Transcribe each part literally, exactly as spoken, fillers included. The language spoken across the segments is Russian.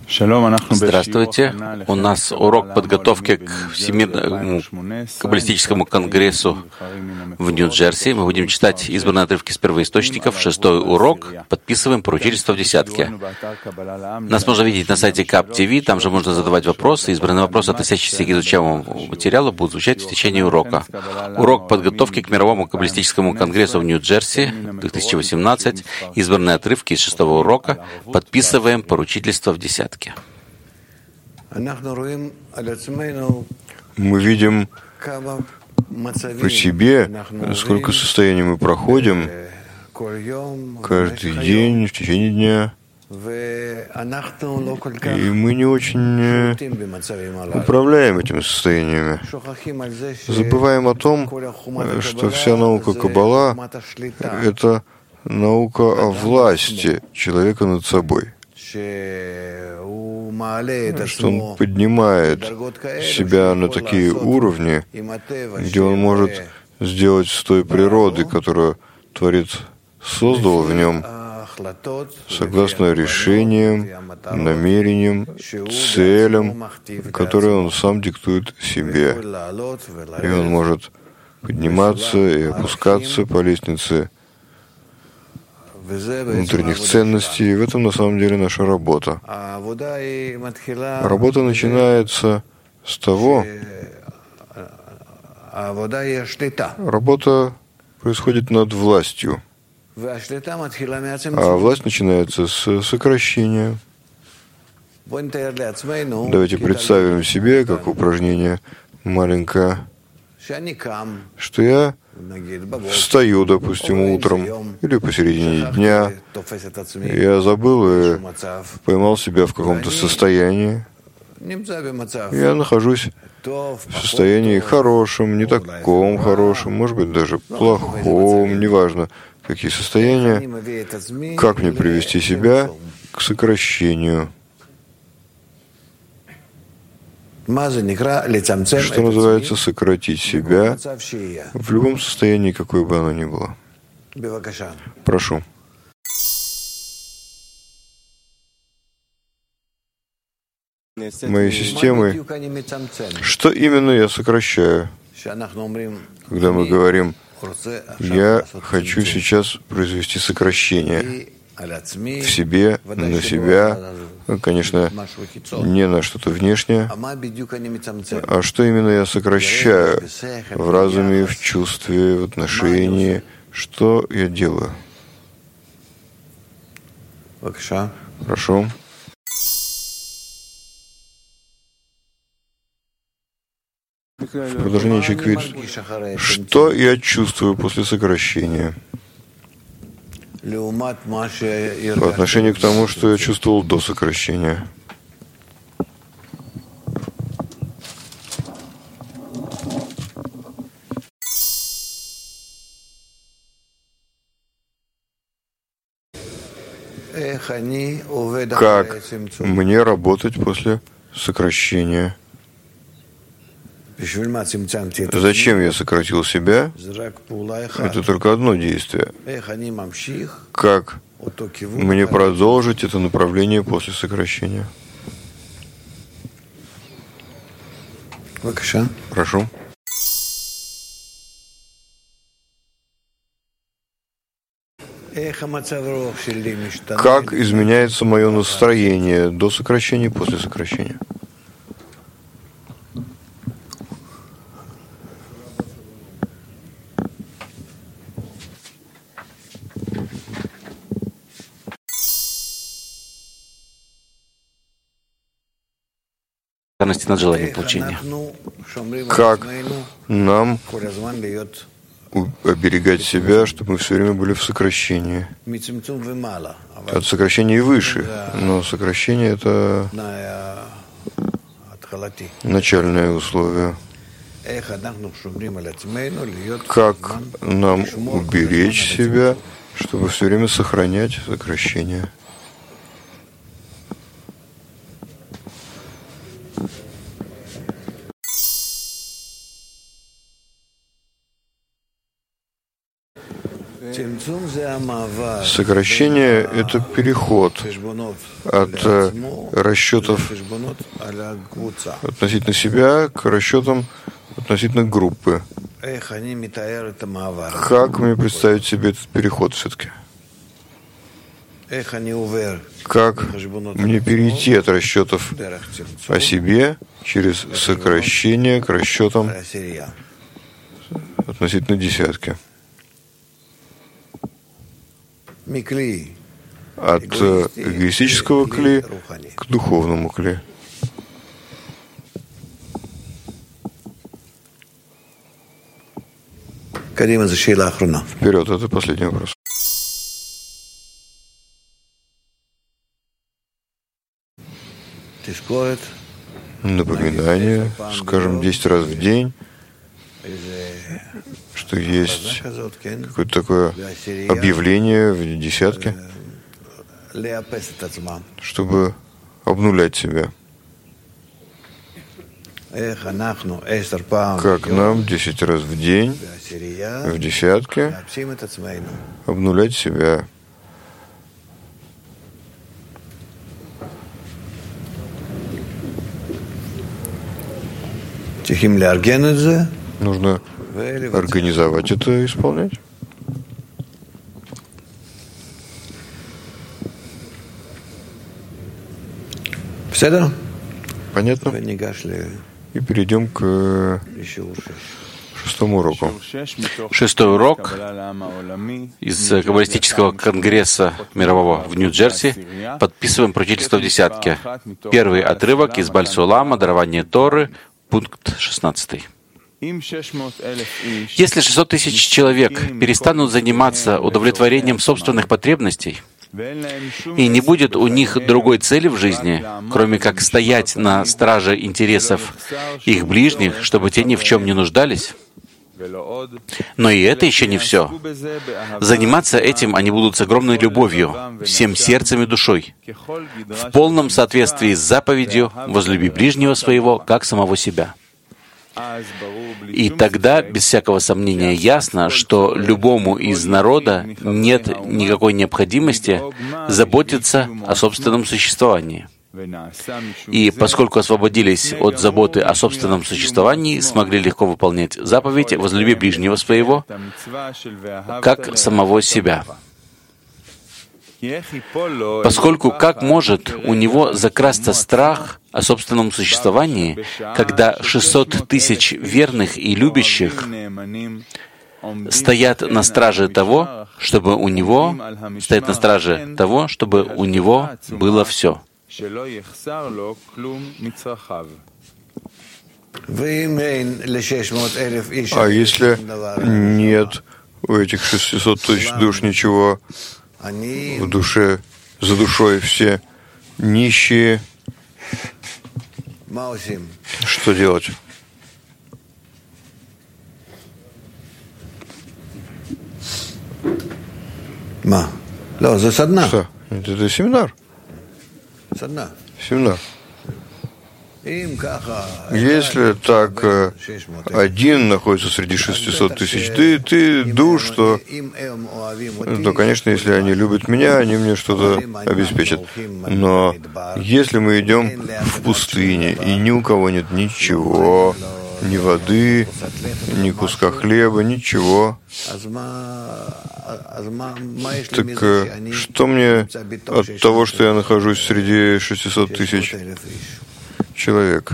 Здравствуйте. У нас урок подготовки к Всемирному каббалистическому конгрессу в Нью-Джерси. Мы будем читать избранные отрывки с первоисточников. Шестой урок. Подписываем поручительство в десятке. Нас можно видеть на сайте кап ти ви. Там же можно задавать вопросы. Избранные вопросы, относящиеся к изучаемому материалу, будут звучать в течение урока. Урок подготовки к Мировому каббалистическому конгрессу в Нью-Джерси две тысячи восемнадцать. Избранные отрывки из шестого урока. Подписываем поручительство в десятке. Мы видим по себе, сколько состояний мы проходим каждый день, в течение дня. И мы не очень управляем этими состояниями. Забываем о том, что вся наука Каббала — это наука о власти человека над собой. Что он поднимает себя на такие уровни, где он может сделать с той природы, которую Творец создал в нем, согласно решениям, намерениям, целям, которые он сам диктует себе. И он может подниматься и опускаться по лестнице внутренних ценностей. И в этом на самом деле наша работа. Работа начинается с того, работа происходит над властью, а власть начинается с сокращения. Давайте представим себе, как упражнение маленькое, что я встаю, допустим, утром или посередине дня. Я забыл и поймал себя в каком-то состоянии. Я нахожусь в состоянии хорошем, не таком хорошем, может быть, даже плохом, неважно, какие состояния. Как мне привести себя к сокращению? Что называется сократить себя в любом состоянии, какое бы оно ни было. Прошу. Моей системы, что именно я сокращаю, когда мы говорим, я хочу сейчас произвести сокращение в себе, на себя, конечно, не на что-то внешнее, а что именно я сокращаю в разуме, в чувстве, в отношении, что я делаю. Прошу. В продолжение чеквит. Что я чувствую после сокращения? По отношению к тому, что я чувствовал до сокращения. Как мне работать после сокращения? Зачем я сократил себя? Это только одно действие. Как мне продолжить это направление после сокращения? Прошу. Как изменяется мое настроение до сокращения и после сокращения? Над желанием получения. Как нам оберегать себя, чтобы мы все время были в сокращении? От сокращения и выше, но сокращение — это начальное условие. Как нам уберечь себя, чтобы все время сохранять сокращение? Сокращение — это переход от расчетов относительно себя к расчетам относительно группы. Как мне представить себе этот переход все-таки? Как мне перейти от расчетов о себе через сокращение к расчетам относительно десятки? От эгоистического кли к духовному кли. Вперед, это последний вопрос. Напоминание, скажем, десять раз в день, что есть какое-то такое объявление в десятке, чтобы обнулять себя. Как нам десять раз в день в десятке обнулять себя. Нужно организовать это и исполнять. Понятно? И перейдем к шестому уроку. Шестой урок из Каббалистического конгресса мирового в Нью-Джерси. Подписываем поручительство в десятке. Первый отрывок из Баль-Сулама, дарование Торы, пункт шестнадцатый. Если шестьсот тысяч человек перестанут заниматься удовлетворением собственных потребностей, и не будет у них другой цели в жизни, кроме как стоять на страже интересов их ближних, чтобы те ни в чем не нуждались, но и это еще не все. Заниматься этим они будут с огромной любовью, всем сердцем и душой, в полном соответствии с заповедью «Возлюби ближнего своего, как самого себя». И тогда, без всякого сомнения, ясно, что любому из народа нет никакой необходимости заботиться о собственном существовании. И поскольку освободились от заботы о собственном существовании, смогли легко выполнять заповедь «Возлюби ближнего своего, как самого себя». Поскольку как может у него закрасться страх о собственном существовании, когда шестьсот тысяч верных и любящих стоят на страже того, чтобы у него, стоят на страже того, чтобы у него было все. А если нет у этих шестисот тысяч душ ничего в душе, за душой все нищие, что делать? Что? Это семинар. Семинар. Если так один находится среди шестисот тысяч, ты, ты душ, что, то, конечно, если они любят меня, они мне что-то обеспечат. Но если мы идем в пустыне, и ни у кого нет ничего, ни воды, ни куска хлеба, ничего, так что мне от того, что я нахожусь среди шестисот тысяч человек?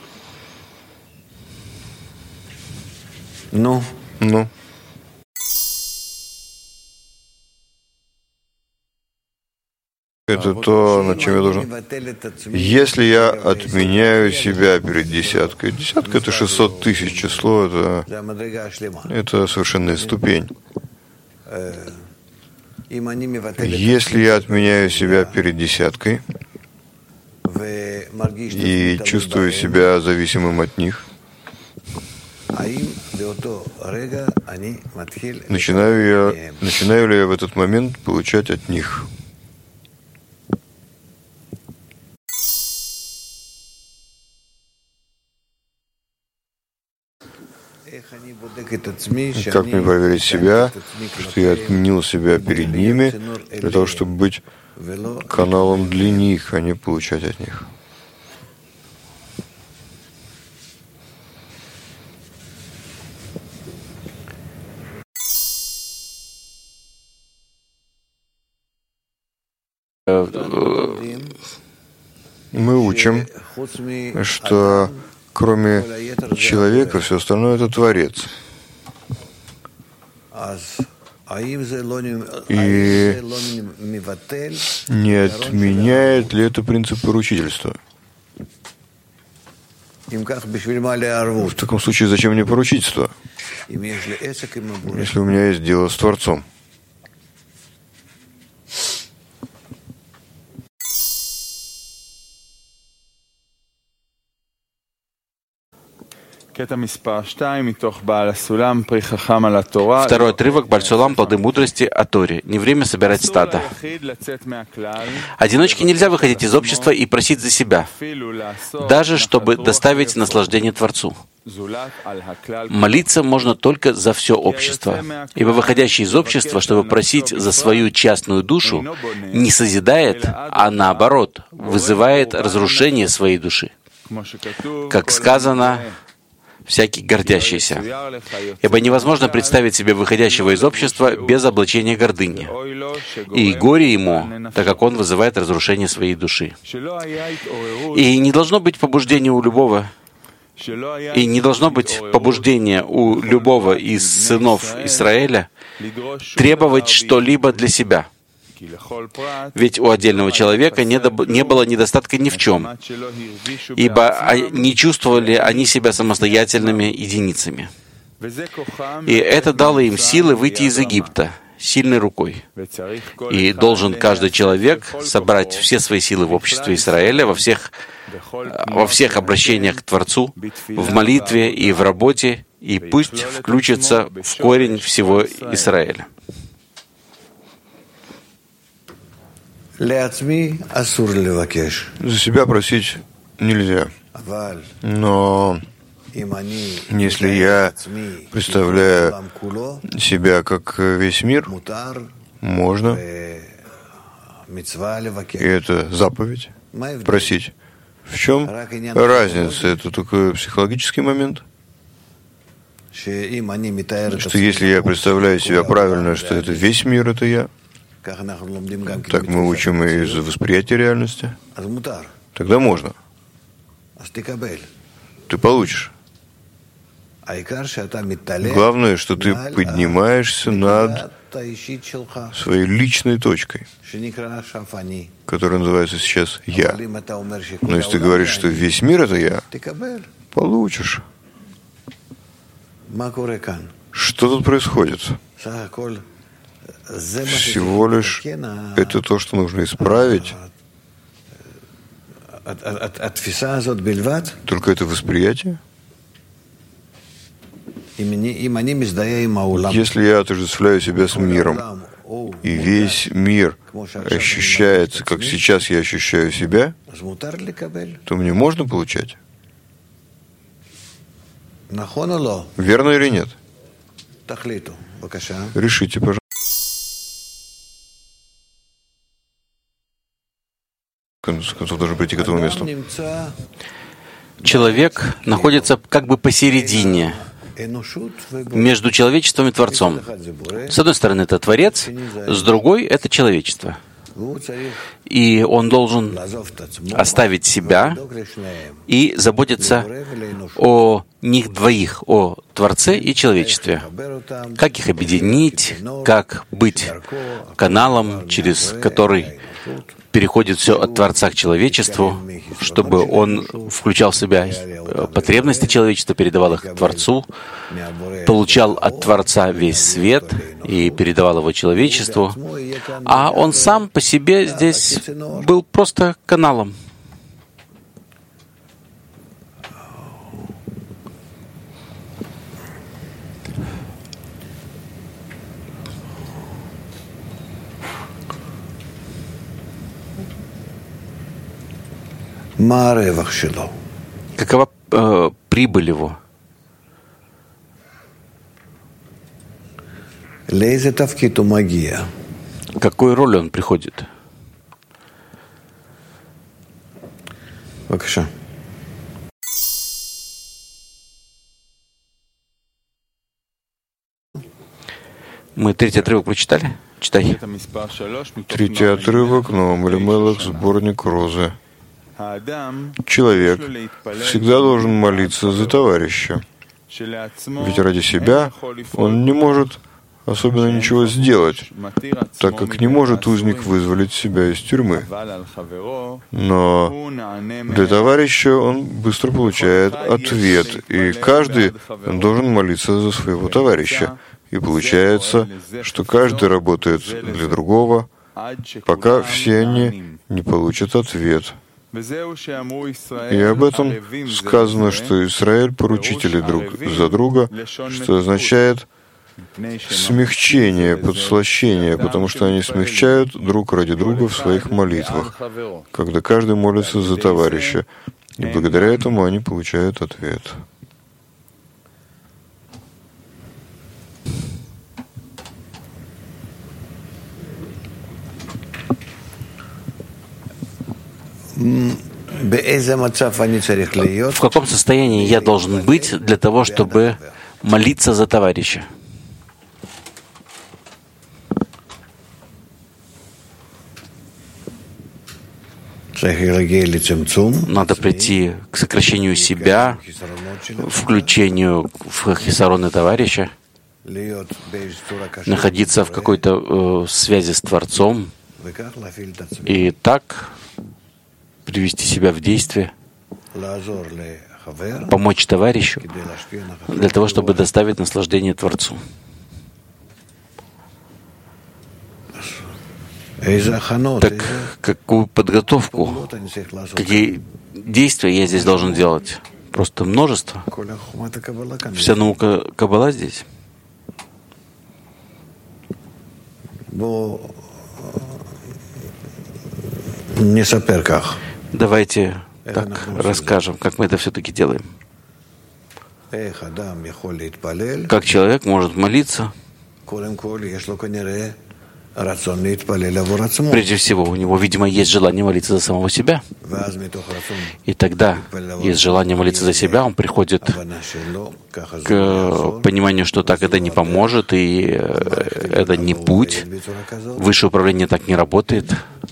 Ну? Ну? Это то, над чем я должен. Если я отменяю себя перед десяткой, десятка — это шестьсот тысяч число, это, это совершенная ступень. Если я отменяю себя перед десяткой и чувствую себя зависимым от них, начинаю, я, начинаю ли я в этот момент получать от них? Как мне проверить себя, что я отменил себя перед ними, для того, чтобы быть каналом для них, а не получать от них? Мы учим, что кроме человека все остальное — это Творец. И не отменяет ли это принцип поручительства? В таком случае, зачем мне поручительство, если у меня есть дело с Творцом? Второй отрывок Бааль Сулам, плоды мудрости о Торе. Не время собирать стадо. Одиночке нельзя выходить из общества и просить за себя, даже чтобы доставить наслаждение Творцу. Молиться можно только за все общество, ибо выходящий из общества, чтобы просить за свою частную душу, не созидает, а наоборот, вызывает разрушение своей души. Как сказано, всякий гордящийся. Ибо невозможно представить себе выходящего из общества без облачения гордыни. И горе ему, так как он вызывает разрушение своей души. И не должно быть побуждения у любого, и не должно быть побуждения у любого из сынов Израиля требовать что-либо для себя. Ведь у отдельного человека не, доб- не было недостатка ни в чем, ибо не чувствовали они себя самостоятельными единицами. И это дало им силы выйти из Египта сильной рукой. И должен каждый человек собрать все свои силы в обществе Израиля, во всех, во всех обращениях к Творцу, в молитве и в работе, и пусть включится в корень всего Израиля. За себя просить нельзя. Но если я представляю себя как весь мир, можно, и это заповедь, просить. В чем разница? Это только психологический момент? Что если я представляю себя правильно, что это весь мир, это я, так мы учим из восприятия реальности. Тогда можно. Ты получишь. Главное, что ты поднимаешься над своей личной точкой, которая называется сейчас «я». Но если ты говоришь, что весь мир — это «я», получишь. Что тут происходит? Всего лишь это то, что нужно исправить. Только это восприятие. Если я отождествляю себя с миром, и весь мир ощущается, как сейчас я ощущаю себя, то мне можно получать? Верно или нет? Решите, пожалуйста. В конце концов, должен прийти к этому месту. Человек находится как бы посередине между человечеством и Творцом. С одной стороны, это Творец, с другой — это человечество. И он должен оставить себя и заботиться о них двоих, о Творце и человечестве. Как их объединить, как быть каналом, через который переходит все от Творца к человечеству, чтобы он включал в себя потребности человечества, передавал их Творцу, получал от Творца весь свет и передавал его человечеству, а он сам по себе здесь был просто каналом. Какова э, прибыль его? Какую роль он приходит? Мы третий отрывок прочитали? Читай. Третий отрывок, Ноам Элимелех, сборник «Розы». Человек всегда должен молиться за товарища, ведь ради себя он не может особенно ничего сделать, так как не может узник вызволить себя из тюрьмы. Но для товарища он быстро получает ответ, и каждый должен молиться за своего товарища. И получается, что каждый работает для другого, пока все они не получат ответ. И об этом сказано, что Израиль поручители друг за друга, что означает смягчение, подслащение, потому что они смягчают друг ради друга в своих молитвах, когда каждый молится за товарища, и благодаря этому они получают ответ. В каком состоянии я должен быть для того, чтобы молиться за товарища? Надо прийти к сокращению себя, включению в хисароны товарища, находиться в какой-то э, связи с Творцом и так привести себя в действие, помочь товарищу для того, чтобы доставить наслаждение Творцу. Так какую подготовку, какие действия я здесь должен делать? Просто множество. Вся наука Каббала здесь. Давайте так расскажем, как мы это все-таки делаем. Как человек может молиться? Прежде всего, у него, видимо, есть желание молиться за самого себя. И тогда есть желание молиться за себя, он приходит к пониманию, что так это не поможет, и это не путь. Высшее управление так не работает.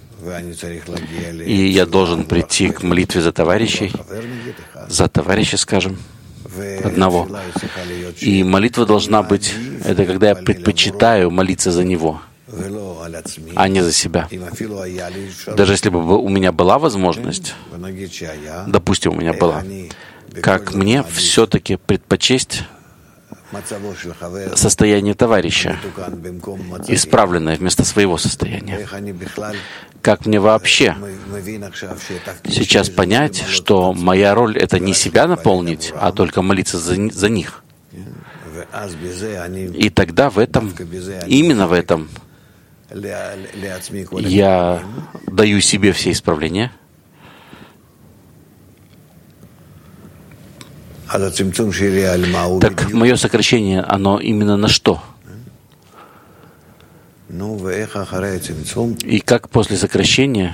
И я должен прийти к молитве за товарищей, за товарища, скажем, одного. И молитва должна быть, это когда я предпочитаю молиться за него, а не за себя. Даже если бы у меня была возможность, допустим, у меня была, как мне все-таки предпочесть состояние товарища, исправленное вместо своего состояния. Как мне вообще сейчас понять, что моя роль — это не себя наполнить, а только молиться за, за них? И тогда в этом, именно в этом, я даю себе все исправления. Так мое сокращение, оно именно на что? И как после сокращения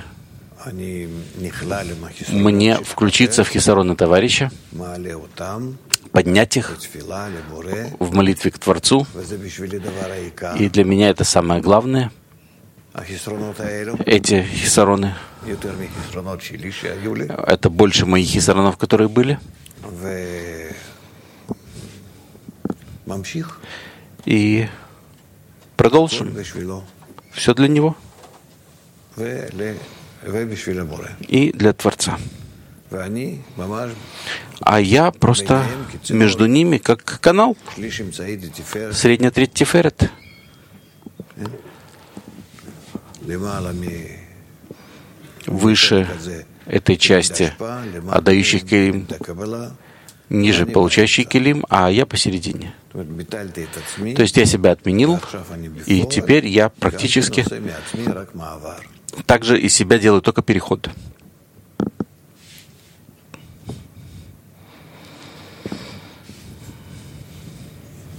мне включиться в хисароны товарища, поднять их в молитве к Творцу. И для меня это самое главное. Эти хисароны, это больше моих хисаронов, которые были. И продолжим. Все для Него. И для Творца. А я просто между ними как канал. Средняя треть Тиферет. Выше этой части отдающих келим, ниже получающий келим, а я посередине. То есть я себя отменил, и теперь я практически также из себя делаю только переход.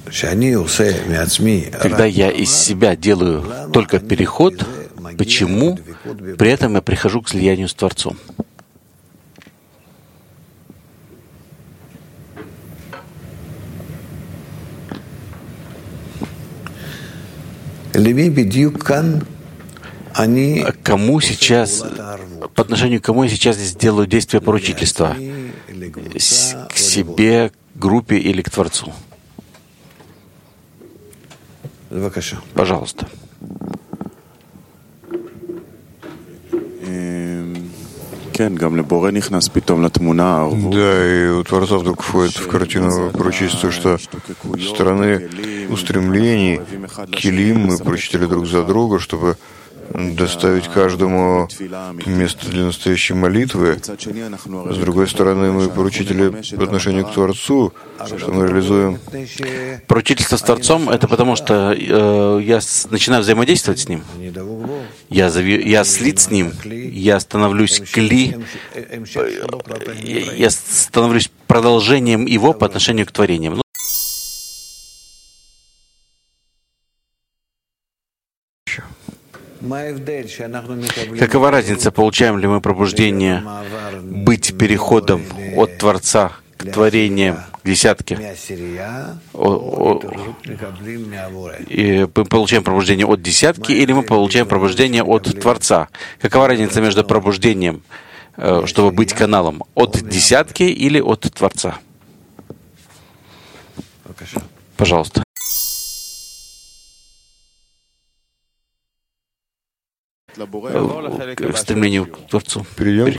Когда я из себя делаю только переход, почему при этом я прихожу к слиянию с Творцом? Кому сейчас, по отношению к кому я сейчас здесь делаю действие поручительства? К себе, к группе или к Творцу? Пожалуйста. Да, и у Творца вдруг входит в картину пророчества, что стороны устремлений, килим, мы поручители друг за друга, чтобы доставить каждому место для настоящей молитвы. С другой стороны, мы поручители по отношению к Творцу, что мы реализуем. Поручительство с Творцом — это потому, что э, я с, начинаю взаимодействовать с Ним. Я, зави, я слит с Ним, я становлюсь кли, я становлюсь продолжением Его по отношению к творениям. Какова разница, получаем ли мы пробуждение быть переходом от Творца к творениям, к десятке? О, о, и мы получаем пробуждение от десятки, или мы получаем пробуждение от Творца? Какова разница между пробуждением, чтобы быть каналом, от десятки или от Творца? Пожалуйста. К стремлению к Творцу. Перейдем